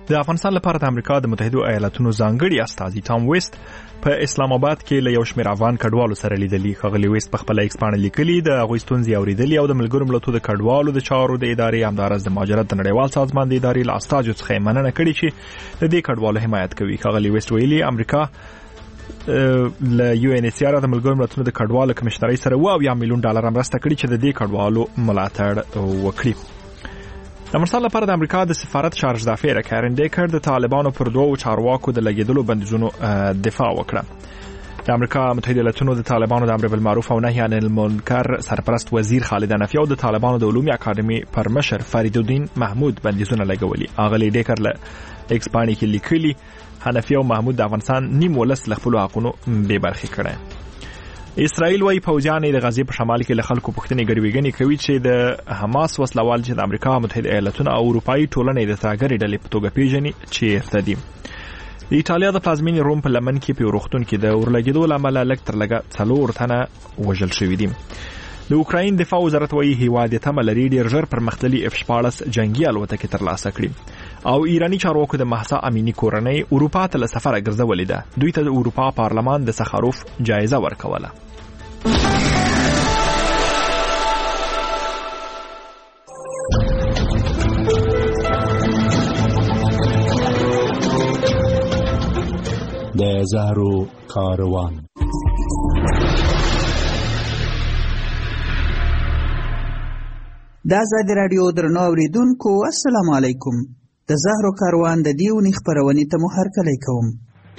د افغانستان لپاره د امریکا د متحده ایالاتونو ځانګړي استازي ټام ویست په اسلام آباد کې له یو شمېر افغان کډوالو سره لیدلي. ښاغلي ویست په خپل ایکس باندې لیکلي د هغوی ستونزې اورېدلي او د ملګرو ملتونو د کډوالو د چارو د ادارې همداراز د مهاجرت د نړیوال سازمان د ادارې له استازو څخه یې مننه کړې چې د دې کډوالو حمایت کوي. ښاغلي ویست ویلي امریکا له یو ان ایچ ار د ملګرو ملتونو د کډوالو کمشنرۍ سره $2 میلیون مرسته کړې چې د دې کډوالو ملاتړ وکړي. د افغانستان لپاره د امریکا د سفارت چارج دافیر کارن ډیکر د طالبانو پر دوو چارواکو د لګیدلو بندیزونو دفاع وکړه. د امریکا متحده ایالاتونو د طالبانو د امر بالمعروف او نهي عن المنکر سرپرست وزیر خالد حنفی او د طالبانو د علومي اکاډمي پر مشر فریدالدین محمود بندیزونه لګولي. اغلی ډیکر له ایکس باندې کې لیکلي حنفی او محمود د افغانستان نیم ولس له خپل حقونو بې برخې کړي. اسرائیل وايي پوځیان د غزې په شمال کې له خلکو پوښتنې ګرویګنې کوي چې د حماس وسلوال چې د امریکا متحده ایالاتونو او اروپایي ټولنې د تاګرې ډلې په توګه پیژني چیرته دي. د ایټالیا د پلازمینې روم په لمن کې په روغتون کې د اورلګیدو له امله لږ تر لږه 4 تنه وژل شوي دي. د اوکراین دفاع وزارت وايي هیواد یې تمه لري ډېر ژر پرمختللي F-14 جنگي الوتکې ترلاسه کړي او ایرانی چارواکو د مهسا امینی کورنۍ اروپا ته له سفره ګرځولې ده. دوی ته د اروپا پارلمان د سخاروف جایزه ورکوله. د زهرو کاروان. د آزادي راډیو درنو اوریدونکو السلام علیکم. د زهرو کاروان د دې اونۍ خپرونې ته مو هرکلی کوم.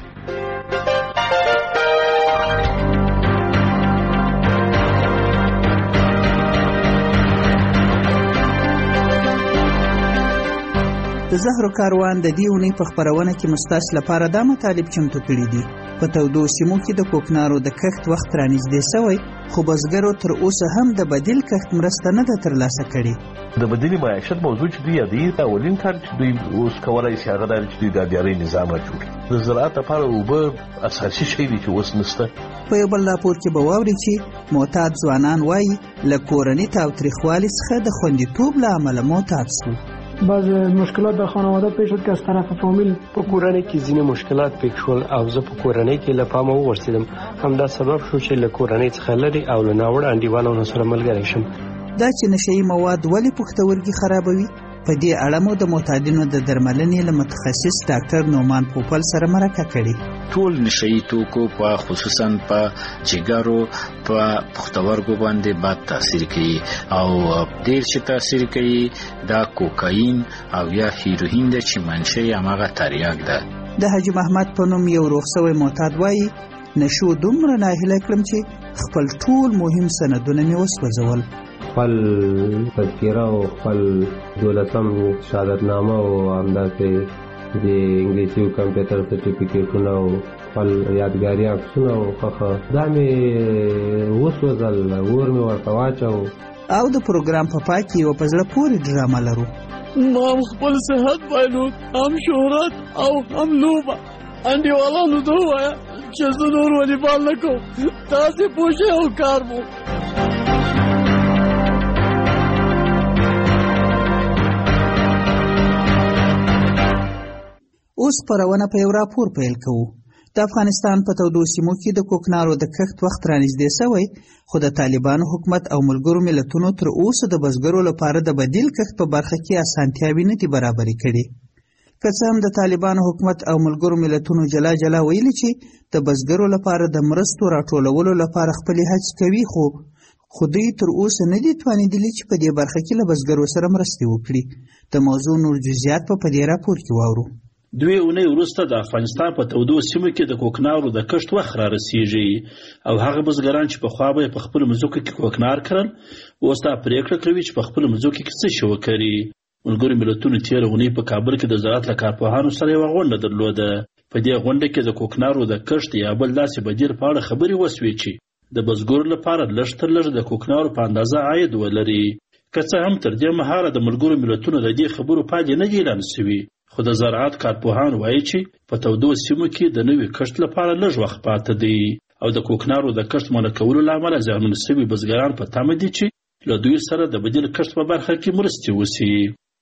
د زهرو کاروان د دې اونۍ په خپرونه کې مستاس لپاره دا مطالب چمتو کړي دي. په تودو سیمو کې د کوکنارو د کښت وخت رانږدې شوی خو بزګرو تر اوسه هم د بدیل کښت مرسته نه ده ترلاسه کړې. د بدیل معیشت موضوع چې دوی یادوي دا اولین کار چې دوی اوس کولی شي هغه دا چې دوی د ادارې نظام راجوړي. د زراعت لپاره اوبه اساسي شی دی چې اوس نشته. په یو بل راپور کې به واوري چې معتاد ځوانان وایي له کورني تاوتریخوالي څخه د خوندیتوب له امله معتاد شول. بعض مشکلات در خانواده پیش شد که از طرف فامیل په کورنۍ کې ځینې مشکلات پیښ شول او زه په کورنۍ کې له پامه وغورځېدم. همدا سبب شو چې له کورنۍ څخه لرې او له ناوړه انډیوالانو سره ملګری شم. دا چې نشهیي مواد ولې پښتورګي خرابوي په دې اړه مو د معتادینو د درملنې له متخصص ډاکټر نومان پوپل سره مرکه کړې. ټول نشهیي توکو په خصوصا په جګرو په پښتورګو باندې بد تاثیر کوي او ډېر چې تاثیر کوي دا کوکاین او یا هیروین د چې منشأ یې هماغه تریاک ده. د حاجي محمد په نوم یو روغ شوی معتاد وایي نشو دومره ناهیله کړم چې خپل ټول مهم سندونه مې وسوځول. خپل تذکره او خپل 12 شهادتنامه او همداسې د انګلیسي او کمپیوټر سرټیفیکیټونه او خپل یادګاري عکسونه او خخه دا مې وسوځل اور مې ورته واچو. او د پروګرام په پای کې یو په زړه پورې ډرامه لرو. ما خپل صحت بایلود هم شهرت او هم لوبه انډیوالانو ته ووایه چې زه نور والیبال نه کوم تاسې پوښې او کار مو. اوس خپرونه په یو راپور پیل کوو. د افغانستان په تودو سیمو کې د کوکنارو د کښت وخت رانږدې شوی خو د طالبانو حکومت او ملګرو ملتونو تر اوسه د بزګرو لپاره د بدیل کښت په برخه کې اسانتیاوې نه دي برابرې کړي. که څه هم د طالبانو حکومت او ملګرو ملتونو جلا جلا ویلي چې د بزګرو لپاره د مرستو راټولولو لپاره خپلې هڅې کوي خو دوی تر اوسه نه دي توانېدلي چې په دې برخه کې له بزګرو سره مرستې وکړي. د موضوع نور جزئیات په دې راپور کې واورو. 2 اونۍ وروسته د افغانستان په تودو سیمو کې د کوکنارو د کښت وخت را رسیږي او هغه بزګران چې پخوا به په خپلو مځکو کې کوکنار کرل اوس دا پرېکړه کوي چې په خپلو مځکو کې څه شی وکري. ملګرو ملتونو تېره اونۍ په کابل کې د زراعت له کارپوهانو سره یوه غونډه درلوده. په دې غونډه کې د کوکنارو د کښت یا بل داسې بدیل په اړه خبرې وسوې چې د بزګرو لپاره لږ تر لږه د کوکنارو په اندازه عاید ولري. که څه هم تر دې مهاله د ملګرو ملتونو د دې خبرو پایلې نه دي اعلان شوي خو د زراعت کارپوهان وایي چې په تودو سیمو کې د نوي کښت لپاره لږ وخت پاته دی او د کوکنارو د کښت منع کولو له امله زیانمن شوي بزګران په تمه دي چې له دوی سره د بدیل کښت په برخه کې مرستې وشي.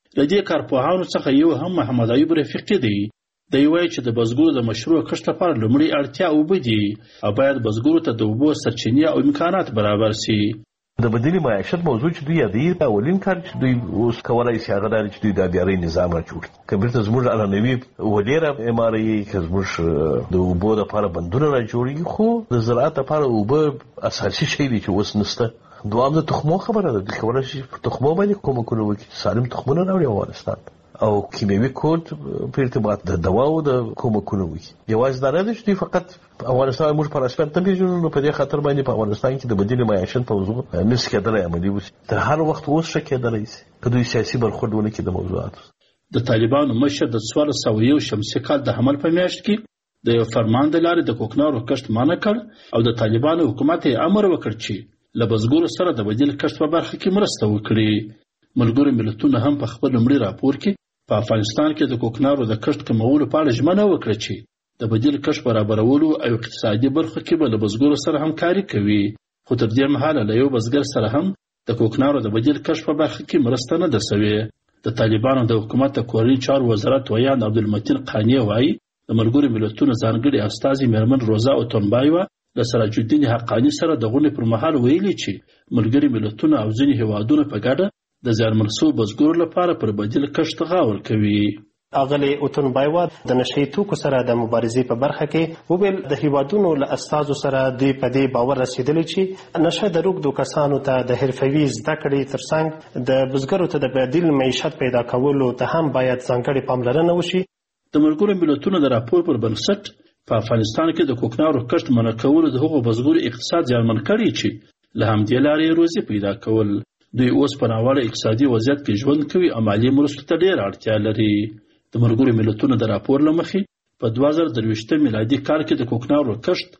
له دې کارپوهانو څخه یو هم محمد ایوب رفیقي دی. دی وایي چې د بزګرو د مشروع کښت لپاره لومړی اړتیا اوبه دي او باید بزګرو ته د اوبو سرچینې او امکانات برابر سي. د بدیل معیشت موضوع چې دوی یادوي اولین کار چې دوی اوس کولای شي هغه دا چې دوی د آبیارۍ نظام راجوړ کړي. که بیرته زموږ عنعنوي ولې راعماروي، که زموږ د اوبو دپاره بندونه راجوړېږي، خو د زراعت لپاره اوبه اساسي شی دی چې اوس نشته. دوام د تخمو خبره ده. دوی کولی شي په تخمو باندې کومکونه وکړي، سالم تخمونه راوړي افغانستان او کیمیاوي کود په ارتباط د دواو د کومکونه وکړي. یوازې دا نه ده چې دوی فقط افغانستان موږ په رسمیت نه پېژنو، نو په دې خاطر باندې په افغانستان کې د بدیل معیشت موضوع نشي کېدلی عملي وشي. تر هر وخت اوس ښه کېدلی شي که دوی سیاسي برخورد ونه کړي د موضوعاتو. د طالبانو مشر د 1401 شمسي کال د حمل په میاشت کې د یو فرمان د لارې د کوکنارو کښت منع کړ او د طالبانو حکومت یې امر وکړ چې له بزګرو سره د بدیل کښت په برخه کې مرسته وکړي. ملګرو ملتونو هم په خپل لومړي راپور کې په افغانستان کې د کوکنارو د کښت کمولو په اړه ژمنه وکړه چې د بدیل کښت برابرولو او اقتصادي برخو کې به له بزګرو سره همکاري کوي. خو تر دې مهاله له یو بزګر سره هم د کوکنارو د بدیل کښت په برخه کې مرسته نه ده سوې. د طالبانو د حکومت د کورني چارو وزارت ویان عبدالمتین قانی وایي د ملګرو ملتونو ځانګړي استازي میرمن روزا اوتونبایوا د سراج الدین حقانی سره د غونډې پر مهال ویلي چې ملګري ملتونه او ځینې هیوادونه په ګډه د زیانمن شوو بزګرو لپاره پر بدیل کښت غور کوي. اغلی اوتونبایوا د نشهیي توکو سره د مبارزې په برخه کې وویل د هیوادونو له استازو سره دوی په دې باور رسېدلی چې نشه د روږدو کسانو ته د حرفوي زده کړې ترڅنګ د بزګرو ته د بدیل معیشت پیدا کولو ته هم باید ځانګړې پاملرنه وشي. د ملګرو ملتونو د راپور پر بنسټ په افغانستان کې د کوکنارو کښت منع کولو د هغو بزګرو اقتصاد زیانمن کړي چې له همدې لارې روزي پیدا کول. دوی اوس په ناوړه اقتصادي وضعیت کې ژوند کوي او مالي مرستو ته ډېره اړتیا لري. د ملګرو ملتونو د راپور له مخې په 2023 میلادي کال کې د کوکنارو کښت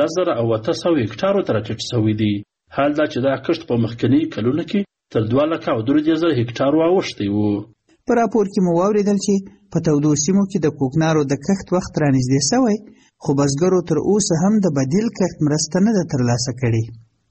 10,800 هکټارو ته راټیټ شوی دی. حال دا چې دا کښت په مخکني کلونو کې تر 2,03,000 هکټارو اوښتی و. په راپور کې مو واورېدل چې په تودو سیمو کې د کوکنارو د کښت وخت رانږدې شوی، خو بزګرو تر اوسه هم د بدیل کښت مرسته نه ده ترلاسه کړې.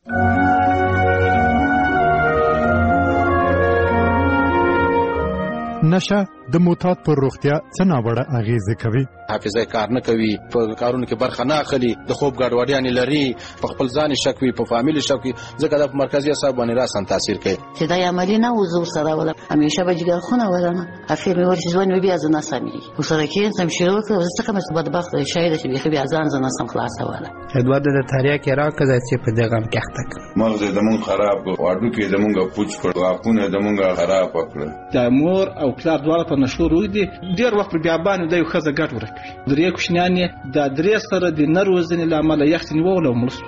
نشه د معتاد پر روغتیا څه ناوړه اغیزه کوي؟ حافظه کار نه کوي، په کارونو کې برخه نه اخلي، د خوب ګډوډیانې لري، په خپل ځان شک وي، په فامیل شک وي، ځکه د مرکزي اعصاب باندې راسن تاثیر کوي. چې دا عملی نه وزور سره ولا همیشه به جګر خونه ولنه افیر مې ورشي ځوان مې بیا ځنه سمي وسره کې سم شروع کړ ځکه مې بدبخت شاید چې بیا ځان ځنه سم خلاصه ولا ادوار د تاریخ کې راکړه چې په دغه کې تک مغز دمون خراب واډو کې دمونګه پوچ کړ واپونه دمونګه خراب کړ. د مور او پلار دواړه په نشو روي دي ډیر وخت بیا باندې د یو خزه ګټ ورکوي. درې کوشنیانې د درې سره د نروزنې لامل یخت نیول او ملس.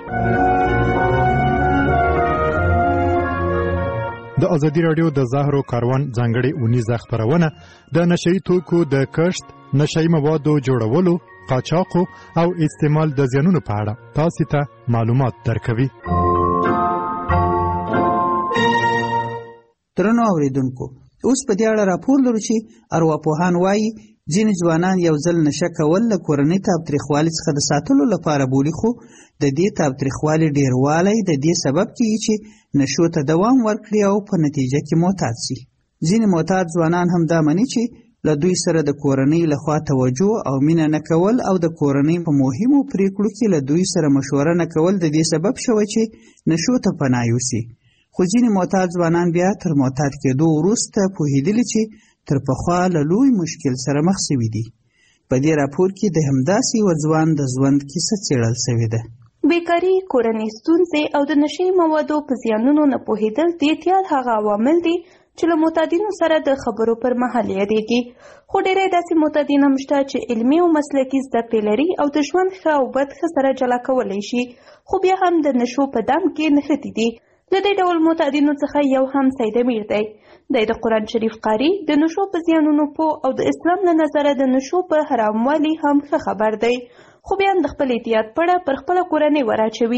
د ازادي رادیو د زهرو کاروان ځانګړي اونیزه خبرونه د نشئی توکو د کښت، نشئی موادو جوړولو، قاچاق او استعمال د زیانونو په اړه تاسو ته معلومات درکوي. درنو اوریدونکو، اوس په دې اړه راپور لرو چې ارواپوهان وایي ځینې ځوانان یو ځل نشه کول له کورنۍ تاوتریخوالي څخه د ساتلو لپاره بولي، خو د دې تاوتریخوالي ډیروالی د دې سبب کیږي چې نشو ته دوام ورکړي او په نتیجه کې معتاد شي. ځینې معتاد ځوانان هم دا مني چې له دوی سره د کورنۍ لخوا توجه او مینه نه کول او د کورنۍ په مهمو پریکړو کې له دوی سره مشوره نه کول د دې سبب شوی چې نشو ته پناه یوسي. خو ځینې معتاد ځوانان بیا تر معتاد کېدو وروسته پوهېدلي چې تر پخوا له لوی مشکل سره مخ شوي دي. په دې راپور کې د همداسې یو ځوان د ژوند کیسه څېړل شوې ده. بیکاري، کورنۍ ستونزې او د نشي موادو په زیانونو نه پوهېدل د اعتیاد هغه عوامل دي چې له معتادینو سره د خبرو پر مهال یادېږي. خو ډېری داسې معتادین هم شته چې علمي او مسلکي زده کړې لري او د ژوند ښه او بد ښه سره جلا کولی شي، خو بیا هم د نشو په دام کې نښتي دي. له دې ډول معتادینو څخه یو هم سید امیر دی. دی د قرآن شریف قاری، د نشو په زیانونو پوه او د اسلام له نظره د نشو په حراموالي هم ښه خبر دی، خو بیا د خپل اعتیاد پړه پر خپله کورنۍ وراچوي.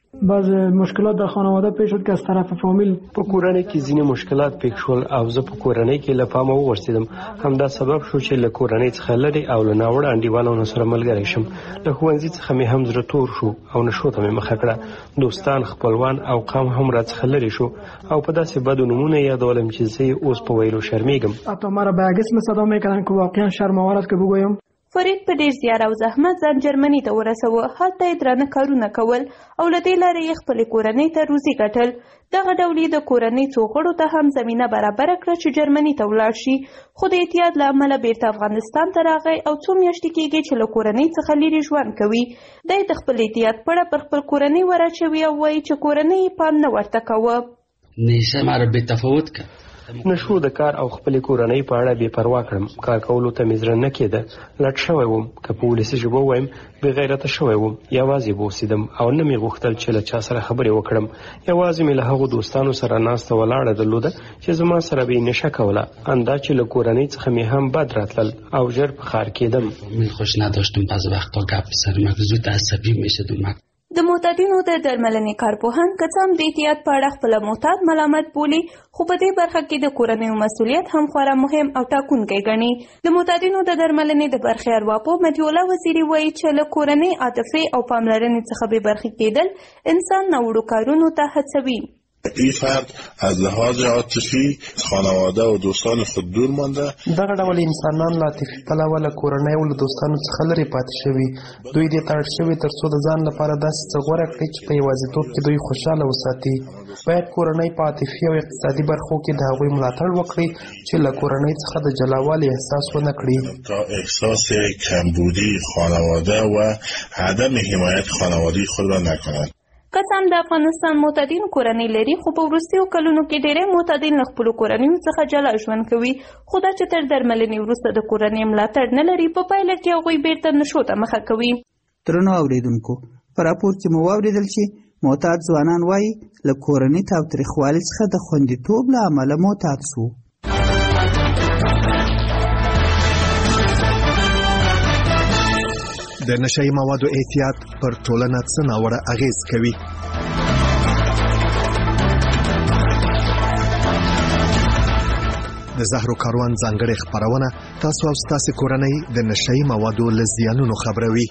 بعض مشکلات در خانواده پیش شد که از طرف فامیل په کورنۍ کې ځینې مشکلات پیښ شول او زه په کورنۍ کې له پامه وغورځېدم. همدا سبب شو چې له کورنۍ څخه لرې او له ناوړه انډیوالانو سره ملګری شم. له ښوونځي څخه مې هم زړه تور شو او نشو ته مې مخه کړه. دوستان، خپلوان او قوم هم راڅخه لرې شو او په داسې بدو نومونه یادولم چې زه اوس په ویلو شرمیږم. حتی مرا به یک اسم صدا میکردن که واقعا شرم‌آور است که بگویم. فرید په ډیر زیار او زحمت ځان جرمني ته ورسوه. هلته یې درانه کارونه کول او له دې لارې یې خپلې کورنۍ ته روزي ګټل. دغه ډول یې د کورنۍ څو غړو ته هم زمینه برابره کړه چې جرمني ته ولاړ شي، خو د احتیاط له امله بیرته افغانستان ته راغی او څو میاشتې کېږي چې له کورنۍ څخه لرې ژوند کوي. دی د خپل احتیاط پړه پر خپل کورنۍ وراچوي او وایي چې کورنۍ یې پام نه ورته کوه. نیشه ما را بېتفاوت کړ. نشو د کار او خپلې کورنۍ په اړه بې پروا کړم. کار کولو ته مې زړه نه کېده. لټ شوی وم، که په ولسي ژبه ووایم بې غیرته شوی وم. یوازې بوسېدم او نه مې غوښتل چې له چا سره خبرې وکړم. یوازې مې له هغو دوستانو سره ناسته ولاړه درلوده چې زما سره به یې نشه کوله. اندا چې له کورنۍ څخه مې هم بد راتلل او ژر په ښار کېدم. من خوش نداشتم بعض وقتا گپ بزنم، زود عصبی میشدم. د معتادینو د درملنې کارپوهان که څه هم د احتیاط په اړه خپله معتاد ملامت بولي، خو په دې برخه کې د کورنیو مسؤلیت هم خورا مهم او ټاکونکی ګڼي. د معتادینو د درملنې د برخې ارواپوه مهدي الله وزیري وایي چې له کورنۍ عاطفې او پاملرنې څخه بې برخې کېدل انسان ناوړو کارونو ته هڅوي. این فرد از لحاظ عاطفی خانواده و دوستان خود دور مانده. دغه ډول انسانان له عاطفي پلوه له کورنۍ او له دوستانو څخه لرې پاتې شوي. دوی دې ته اړ شوي تر څو د ځان لپاره داسې څه غوره کړي چې په یوازیتوب کې دوی خوشحاله وساتي. باید کورنۍ په عاطفي او اقتصادي برخو کې د هغوی ملاتړ وکړي چې له کورنۍ څخه د جلاوالي احساس ونه کړي. تا احساس کمبودی خانواده و عدم حمایت خانوادگی خود را نکنند. که څه هم د افغانستان معتادین کورنۍ لري، خو په وروستیو کلونو کې ډېری معتادین له خپلو کورنیو څخه جلا ژوند کوي. خو دا چې تر درملنې وروسته د کورنۍ ملاتړ نه لري، په پایله کې هغوی بیرته نشو ته مخه کوي. درنو اوریدونکو، په راپور کې مو واورېدل چې معتاد ځوانان وایي له کورني تاوتریخوالي څخه د خوندیتوب له امله معتاد سو. د نشهیي موادو احتیاط پر ټولنه څه ناوړه اغیز کوي؟ د زهرو کاروان ځانګړې خپرونه تاسو او ستاسو کورنۍ د نشهیي موادو له زیانونو خبروي.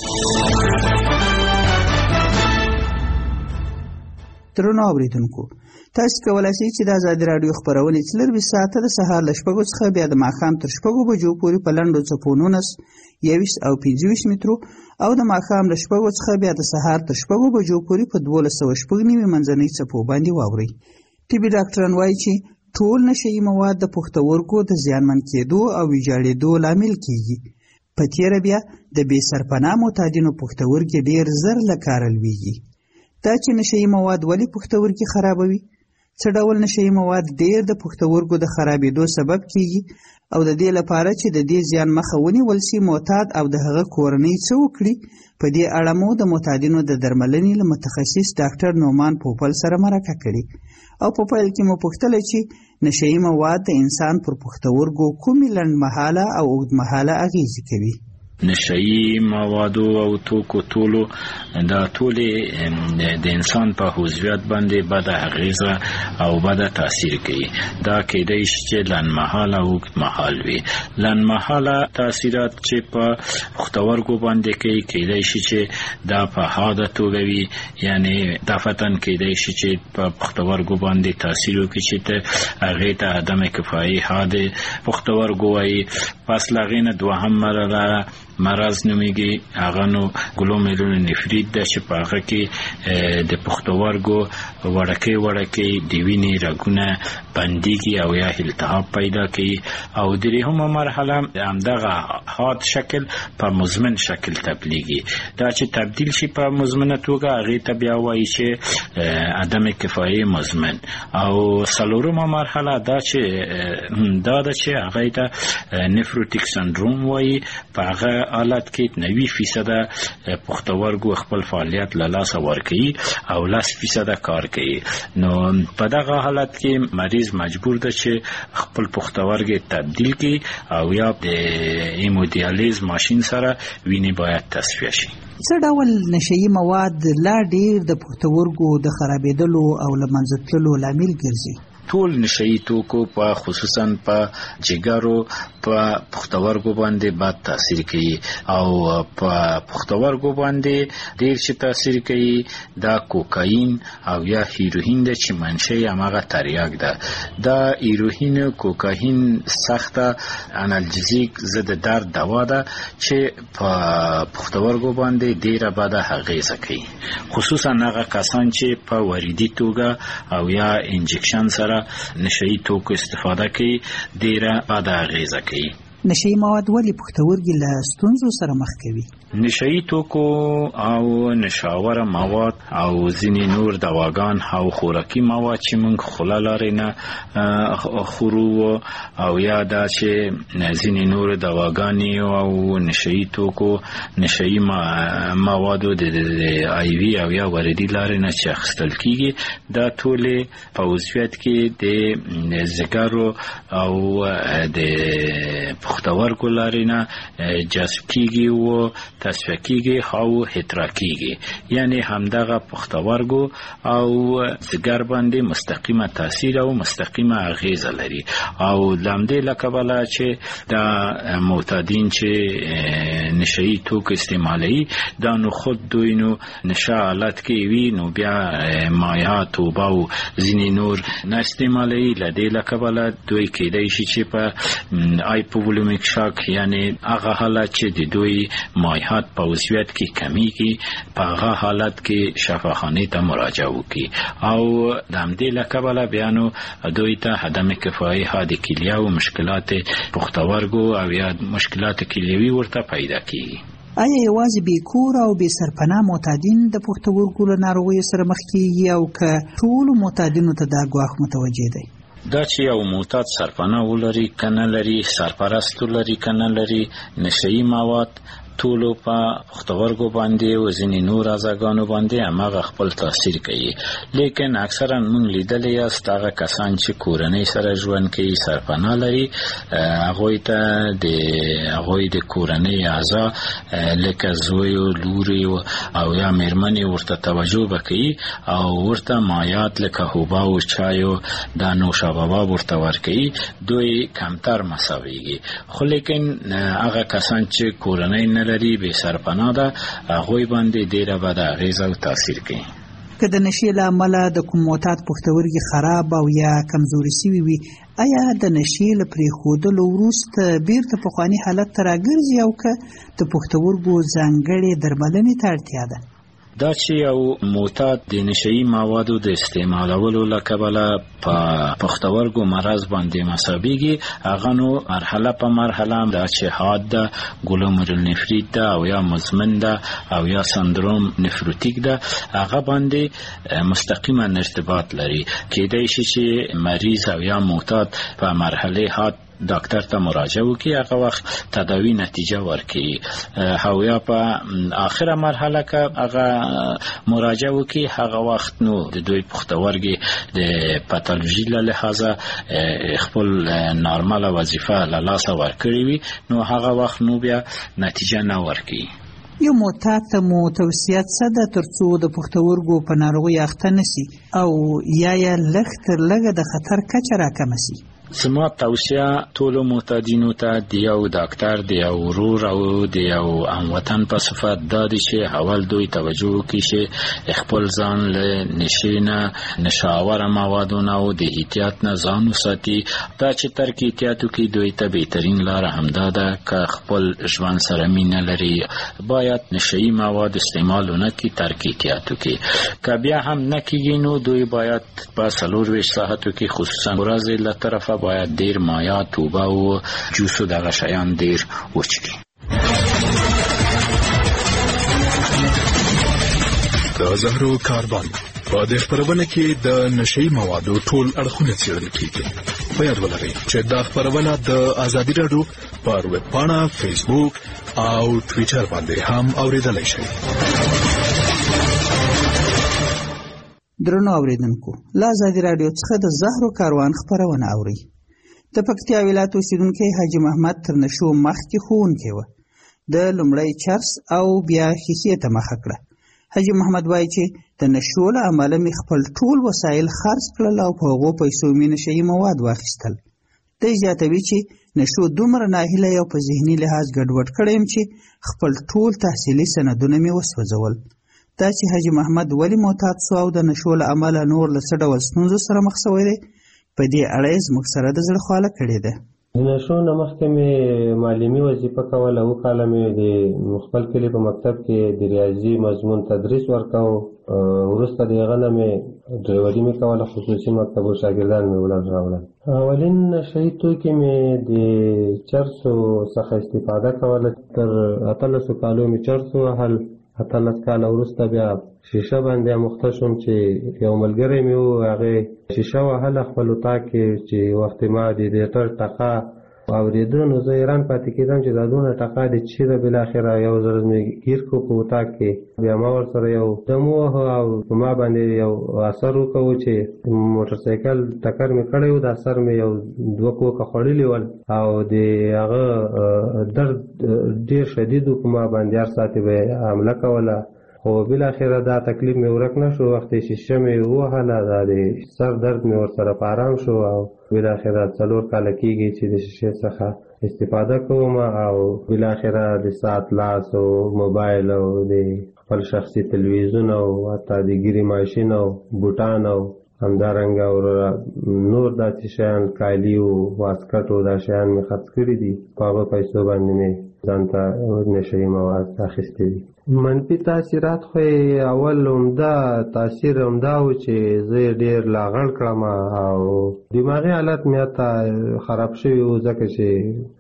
درنو اوریدونکو، تاسو کولای شئ چې د ازادي راډیو خبرونه 24 ساعته د سهار له 6 څخه بیا د ماښام تر 6 بجو پورې په لنډو څپو 19 21 او 25 مترو او د ماښام له 6 څخه بیا د سهار تر 6 بجو پورې په 1290 منځنۍ څپو باندې واورئ. طبي ډاکټران وایي چې ټول نشهیي مواد د پښتورګو د زیانمن کېدو او ویجاړېدو لامل کیږي. په تیره بیا د بې سرپناه معتادینو پښتورګي ډېر زر له کاره لویږي. دا چې نشهیي مواد ولې پښتورګي خرابوي؟ څه ډول نشهیي مواد ډېر د پښتورګو د خرابېدو سبب کیږي او د دې لپاره چې د دې زیان مخه ونیول شي معتاد او د هغه کورنۍ څه وکړي؟ په دې اړه مو د معتادینو د درملنې له متخصص ډاکټر نومان پوپل سره مرکه کړې او په پیل کې مو پوښتله چې نشهیي مواد د انسان پر پښتورګو کومې لنډمهاله او اوږدمهاله اغېزې کوي. نشهیي موادو او توکو ټولو دا ټولې د انسان په هویت باندې بده اغیزه او بده تاثیر کوي. دا کېدای شي چې لنډمهاله او اوږدمهاله وي. لنډمهاله تاثیرات چې په پښتورګو باندې کوي کېدای شي چې دا په حاده توګه وي، یعنی دفتن کېدای شي چې په پښتورګو باندې تاثیر وکړي چې هغې ته عدم کفایي حاده پښتورګو وایي. پس له هغې نه دوهم مرحله مرض نومیږي، هغه نو ګلومیرولونیفریت ده چې په هغه کې د پښتورګو وړکې د وینې رګونه بندېږي او یا التهاب پیدا کوي. او درېیمه مرحله همدغه حاد شکل په مزمن شکل تبدیلېږي. دا چې تبدیل شي په مزمنه توګه هغې ته بیا وایي چې عدم کفایي مزمن. او څلورمه مرحله دا ده چې هغې ته نفروټیک سندروم وایي. په هغه حالت کې 90% پښتورګو خپل فعالیت له لاسه ورکوي او 10% کار کوي. نو په دغه حالت کې مریض مجبور ده چې خپل پښتورګي تبدیل کړي او یا د هیمودیالیز ماشین سره وینې باید تصفیه شي. څه ډول نشئی مواد لا ډیر د پښتورګو د خرابېدلو او له منځه تللو لامل ګرځي؟ ټول نشئی توکو په خصوصا په جګرو په پښتورګو باندې بد تاثیر کوي او په پښتورګو باندې ډیر چې تاثیر کوي دا کوکاین او یا هیروین د چې منشأ یې هغه تریاک ده. دا هیروین کوکاین سخته انالجزیک ضد درد دوا ده چې په پښتورګو باندې ډیره بده اغیزه کوي، خصوصا هغه کسان چې په وریدي توګه او یا انجکشن سره نشئی توکو استفاده کوي ډیره بده اغیزه کوي. نشئی مواد ولې پښتورګي له ستونزو سره مخ کوي؟ نشئی توکو او نشاوره مواد او ځینې نور دواګان او خوراکي مواد چې موږ خوله لارې نه خورو او یا دا چې ځینې نور دواګانې او نشئی توکو نشئی موادو د آی وی او یا وردي لارې نه چې اخیستل کیږي دا ټولې په عضویت کې د ځګرو او د پښتورګو لارې نه جذب کیږي او تصفیه کیږي او هترا کیږي، یعنی همدغه پښتورګو او ځګر باندې مستقیمه تاثیر او مستقیمه اغیزه لري. او لامدې لکبله چې دا معتادین چې نشئی توک استعمالوي دا نو خود دوی نو نشه حالت کې وي نو بیا مایعات توبه او ځینې نور نه استعمالوي. لدې لکبله دوی کېدای شي چې په هایپوولمیک شاک یعنی هغه حالت چې د دوی مایعات په عضویت کې کمیږي په هغه حالت کې شفاخانه ته مراجعه وکړي او د همدې لکبله بیا نو دوی ته عدم کفایي حاد کلیه او مشکلات پښتورګو او یا مشکلات کلیوي ورته پیدا کیږي. آیا یوازې بې کور او بې سرپناه معتادین د پښتورګو له ناروغیو سره مخ کیږي او که ټولو معتادینو ته دا ګواښ متوجه دی؟ دا چې یو معتاد سرپناه ولري کنه لري، سرپرست ولري کنه لري، نشئی مواد ټولو په پښتورګو باندې او ځینې نور اعضاګانو باندې هغه خپل تاثیر کوي. لیکن اکثرا موږ لیدلی یاست هغه کسان چې کورنۍ سره ژوند کوي سرپناه لري هغوی ته د هغوی د کورنۍ اعضا لکه زوی او لوري او یا مېرمنې ورته توجه وکړي او ورته مایعات لکه حبوبا او چای او دا نوشابه ورته ورکوي دوی کمتر مساویږي. خو لیکن هغه کسان چې کورنۍ نه لري به سرپناه ده هغوی باندې ډیره بده اغیزه او تاثیر کوي. که د نشې له امله د کوم معتاد پښتورګي خراب او یا کمزوري شوي وي آیا د نشې له پرېښودلو وروسته بیرته پخواني حالت ته راګرځي او که د پښتورګو ځانګړې درملنې ته اړتیا ده؟ دا چې یو معتاد د نشئی موادو د استعمالولو له کبله په پښتورګو مرض باندې مصابېږي هغه نو مرحله په مرحله دا چې حاد ده، ګلومرولنفریت ده او یا مزمن ده او یا سندروم نفروتیک ده هغه باندې مستقیما ارتباط لري. کېدای شي چې مریض او یا معتاد په مرحله حاد ډاکټر ته مراجعه وکړي هغه وخت تداوی نتیجه ورکړي او یا په آخره مرحله کې هغه مراجعه وکړي هغه وخت نو د دوی پښتورګي د پاتولوژي له لحاظه خپل نارمال وظیفه له لاسه ورکړي وي نو هغه وخت نو بیا نتیجه نه ورکړي. یو معتاد ته مو توصیه څه ده ترڅو د پښتورګو په ناروغۍ اخته نشي او یا لږ تر لږه د خطر کچه راکمه شي؟ زما توصیه ټولو معتادینو ته د یو ډاکټر د یو ورور او د یو هموطن په صفت دا دی چې اول دوی توجه وکړي چې خپل ځان له نشې نه نشاوره موادو نه او د احتیاط نه ځان وساتي. دا چې ترک احتیاط وکړي دوی ته بهترین لاره همدا ده که خپل ژوند سره مینه لري باید نشئی مواد استعمال ونه کړي، ترک احتیاط وکړي. که بیا هم نه کېږي نو دوی باید په 24 ساعتو کې خصوصا ورځې له طرفه باید دیر مایعات توبه او جوس و دغه شیان دیر وچکي. د زهرو کاربن په دې خبرونه کې د نشئی موادو ټول اړخونه څېړل کیږي. په یاد ولرئ چې دا خبرونه د ازادي راډیو پر ویب پاڼه، فیسبوک او ټویټر باندې هم اوریدلای شئ. درنو اوریدونکو، له ازادي راډیو څخه د زهرو کاروان خبرونه اورئ. د پکتیا ولایت اوسیدونکی حاجي محمد تر نشو مخکې ښوونکی و. د لومړی چرس او بیا ښیښې ته مخه کړه. حاجي محمد وایي چې د نشو له امله مې خپل ټول وسایل خرڅ کړل او په هغو پیسو مې نشهیي مواد واخیستل. دی زیاتوي چې نشو دومره ناهیلی او په ذهني لحاظ ګډوډ کړی یم چې خپل ټول تحصیلي سندونه مې وسوځول. دا چې حاجي محمد ولې معتاد سو او د نشو له امله نور له څه ډول ستونزو سره مخ سوی دی، په دې اړه یې زموږ سره د زړه خواله کړې ده. د نشو نه مخکې مې معلمي وظیفه کوله. اووه کاله مې د خپل کلي په مکتب کې د ریاضي مضمون تدریس ورکاو. وروسته د هغه نه مې ډرایوري مې کوله، خصوصي مکتبو شاګردان مې راوړل. اولین نشهیي توکي مې د چرسو څخه استفاده کوله. تر 18 کالو مې چرس ووهل. 18 کاله وروسته بیا شیشه باندې اموخته شوم چې یو ملګری مې و، هغې شیشه وهله خپل اطاق کې چې وخت ما د ریډیټر ټقا اورېده، نو زه حیران پاتې کېدم چې دا دونه ټقا دې چې ده. بالاخره یو ځل مې ګیر کړو په اطاق کې. بیا ما ورسره یو دم ووهه او په ما باندې یو اثر وکړو چې موټرسایکل ټکر مې کړی و. دا سر مې یو 2 کوکه خوړلي ول او د هغه درد ډېر شدید و. په ما باندې هر ساعت به حمله کوله، خو بالاخره دا تکلیف مې ورک نه شو. وخت شیشه مې ووهله، دا د سر درد مې ورسره په آرام شو او بالاخره 4 کاله کېږي چې د شیشې څخه استفاده کوم او بالاخره د ساعت لاس او موبایل او د خپل شخصي تلویزیون او حتی د ګیري ماشین او بوټان او همدارنګه نور داسې شیان، کالي او واسکټ او دا شیان مې خرڅ کړي دي. په هغو پیسو باندې مې ځان ته نشهیي مواد اخیستي دي. منفي تاثیرات خو اول عمده تاثیر عمده و چې زه یې ډېر لاغړ کړم او دماغي حالت مې حتی خراب شوي و، ځکه چې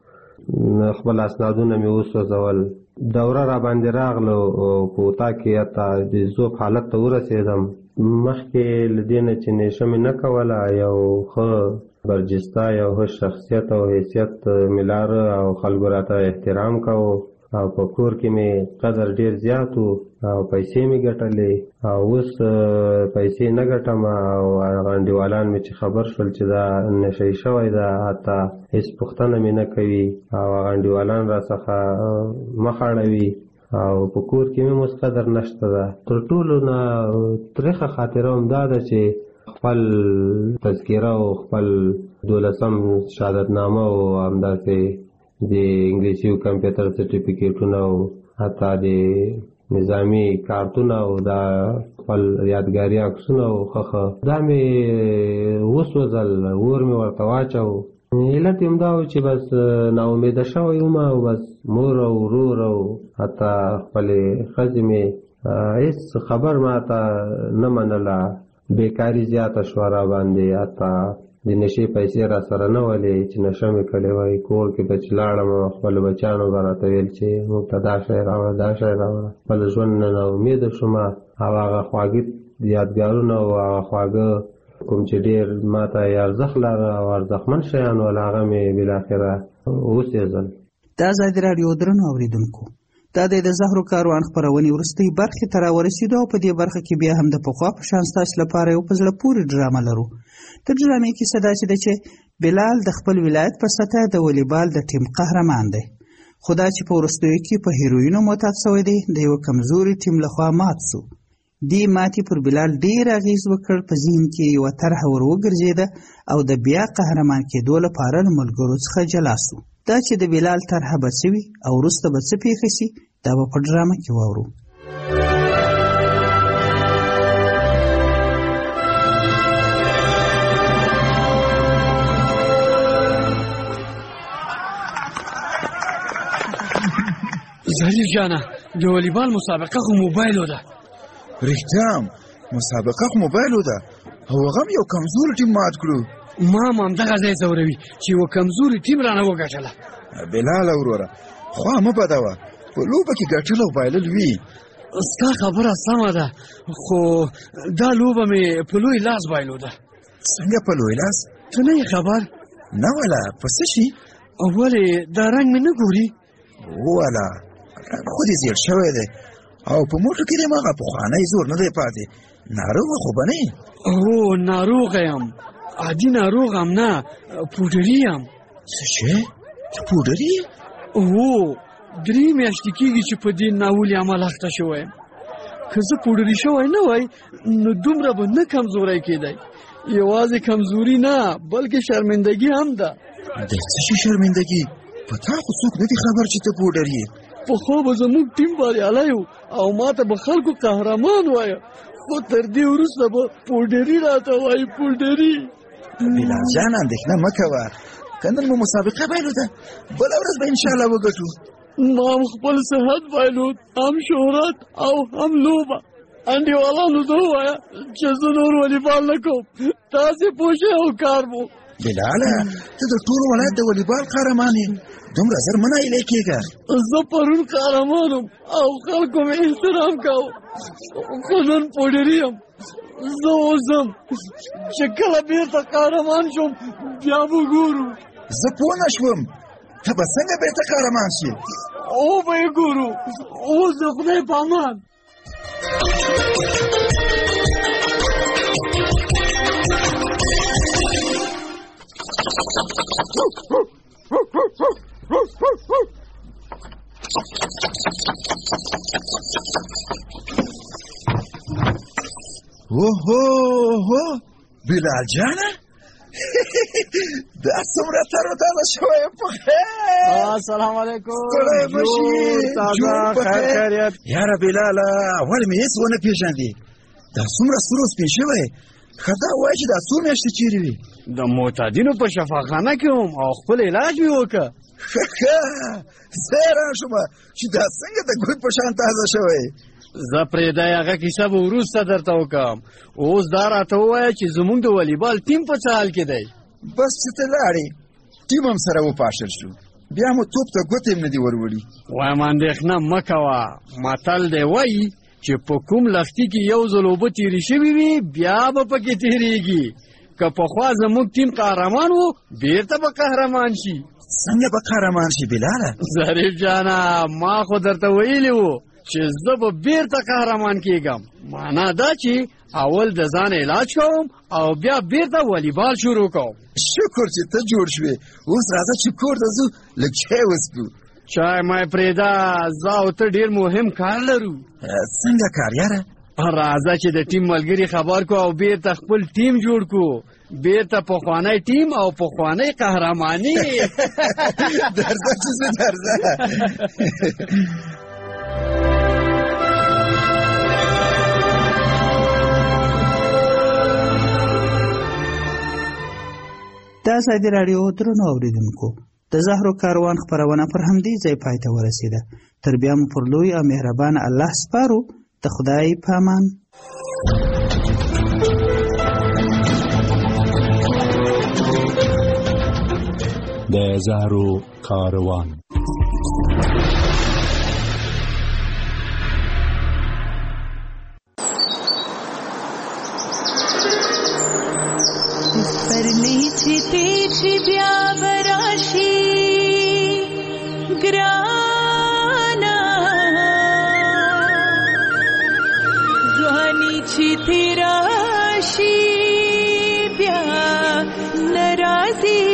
خپل اسنادونه مې وسوځول. دوره را باندې راغله او په اطاق کې حتی د ذوب حالت ته ورسېدم. مخکې له دې نه چې نشه مې نه کوله، یو ښه برجسته یو ښه شخصیت او حیثیت مې لاره او خلکو راته احترام کوو او په کور کې مې قدر ډېر زیات و او پیسې مې ګټلې. او اوس پیسې نه ګټم او هغه انډیوالان مې چې خبر شول چې دا نشهیي شوی ده، حتی هېڅ پوښتنه مې نه کوي او هغه انډیوالان را څخه مخ اړوي او په کور کې مې اوس قدر نشته ده. تر ټولو نه تریخه خاطره همدا ده چې خپل تذکیره او خپل 12م شهادتنامه او همداسې د انګلیسي او کمپیوټر سرټیفیکیټونه او حتی د نظامي کارتونه او دا خپل یادګاري عکسونه او ښه دا مې وسوځل، اور مې ورته واچو. علت یې همدا و چې بس ناامیده شوی وم او بس مور او ورور او حتی خپلې ښځې مې هېڅ خبر ما ته نه منله. بیکاري زیاته شوه را باندې، حتی د نشې پیسې را سره نه ولې چې نشه مې کړې وای. کور کې به چې لاړم خپلو بچیانو به راته ویل چې موږ ته دا شی راوړه دا شی راوړه. خپل ژوند نه ناامیده شوم او هغه خواږه یادګارونه او هغه خواږه کوم چې ډېر ما ته یې ارزښت لاره او ارزښتمن شیان ول، هغه مې بالاخره وسېزل. د ازادي راډیو درنو اورېدونکو، دا د زهرو کاروان خپرونې وروستۍ برخې ته راورسېدو او په دې برخه کې بیا هم د پخوا په شان ستاسو لپاره یو په زړه پورې ډرامه لرو. د ډرامې کیسه داسې ده چې بلال د خپل ولایت په سطحه د والیبال د ټیم قهرمان دی، خو دا چې په وروستیو کې په هیروینو معتاد شوی دی د یوه کمزوري ټیم لخوا مات سو. دې ماتې پر بلال ډېر اغېز وکړ. په ذهن کې یوه طرحه ور وګرځېده او د بیا قهرمان کېدو لپاره له ملګرو څخه جلا سو. دا چې د بلال طرحه به څه وي او وروسته به څه پېښه سي، دا به په ډرامه کې واورو. زهیر جانه، د والیبال مسابقه خو موبایلو ده. رښتیا مسابقه خو موبایلو ده او هغه هم یو کمزوري ټیم مات کړو. ما هم همدغه ځای ځوروي چې یوه کمزوري ټیم رانه وګټله. بلاله وروره خوا مه بدوه، په لوبه کې ګټل او بایلل وي ستا خبره سمه ده خو دا لوبه مې په لوی لاس بایلوده. څنګه په لوی لاس؟ ته نه یې خبر؟ نه والا، په څه شي؟ ولې دا رنګ مې نه ګوري؟ والا رنګ خو دې زیړ شوی دی او په موټو کې دې مغه پخوانی زور نه دی پاتې. ناروغه خو به نه یې؟ هو ناروغه یم، عادي ناروغ هم نه، پوډري یم. څه شی؟ ته پوډري یې؟ هو 3 میاشتې کېږي چې په دې ناولي عمل اخته شوی یم. که زه پوډري شوی نه وای نو دومره به نه کمزوری کېدی. یوازې کمزوري نه بلکې شرمندګي هم ده. د څه شي شرمندګي؟ په تا خو څوک نه دي خبر چې ته پوډري یې. پخوا به زموږ ټیم بریالی و او ما ته به خلکو قهرمان وایه، خو تر دې وروسته به پوډري راته وایي. پوډري بلال جان اندېښنه مه کوه، که نن مو مسابقه بایلوده بله ورځ به انشاءالله وګټو. ما هم خپل صحت بایلود، هم شهرت او هم لوبه. انډیوالانو ته ووایه چې زه نور والیبال نه کوم، تاسې پوه شئ او کار مو. بلاله ته د ټول ولایت د والیبال قهرمان یې، دومره زر مه نایلې کېږه. زه پرون قهرمان وم او خلکو مې احترام کاوه، خو نن پوډري یم. زه اوس ځم چې کله بېرته قهرمان شوم بیا به ګورو. زه پوه نه شوم ته به څنګه بېرته قهرمان شي؟ او به یې ګورو. اوس د خدای په امان. اوهو بلال جانه دا څومره تر تازه شوی په خیر. السلام علیکم. ستړی بشي، جوړ په خیریت. یاره بلاله اول مې هېڅ ونه پېژندې، دا څومره سور و سپین شوی. ښه دا وایه چې دا څو میاشتې چیرې وي؟ د معتادینو په شفاخانه کې وم او خپل علاج مې وکړه. ښه زه حیران شوم چې دا څنګه د ګل په شان تازه شوی. زه پرېږدی هغه کیسه به وروسته درته وکړم. اوس دا راته ووایه چې زموږ د والیبال ټیم په څه حال کې دی؟ بس چې ته لاړې ټیم هم سره وپاشل شو، بیا مو توپ ته ګوتې هم نه دي وروړي. وایم اندېښنه مه کوه، متل دی وایي چې په کوم لښتي کې یو ځل اوبه تېرې شوي وي بیا به پکې تېرېږي. که پخوا زموږ ټیم قهرمان و بېرته به قهرمان شي. څنګه به قهرمان شي بلاله؟ ظریف جانه ما خو درته ویلي وو چې زه به بېرته قهرمان کېږم. معنا دا چې اول د ځان علاج کوم او بیا بېرته والیبال شروع کوم. شکر چې ته جوړ شوې. اوس راځه چې کور ته ځو لږ چای وڅښو. چای مه پرېږده، زه او ته ډېر مهم کار لرو. څنګه کار یاره؟ راځه چې د ټیم ملګري خبر کو او بېرته خپل ټیم جوړ کو، بېرته پخوانی ټیم او پخوانی قهرماني. درځه چې زه درځه. د ازادي راډیو درنو اورېدونکو، د زهرو کاروان خپرونه پر همدې ځای پای ته ورسېده. تر بیا مو پر لوی او مهربان الله سپارو. د خدای په امان. د زهرو کاروان. پرنی چیتی چی بیا براشی گرانا جوانی چیتی راشی بیا نرازی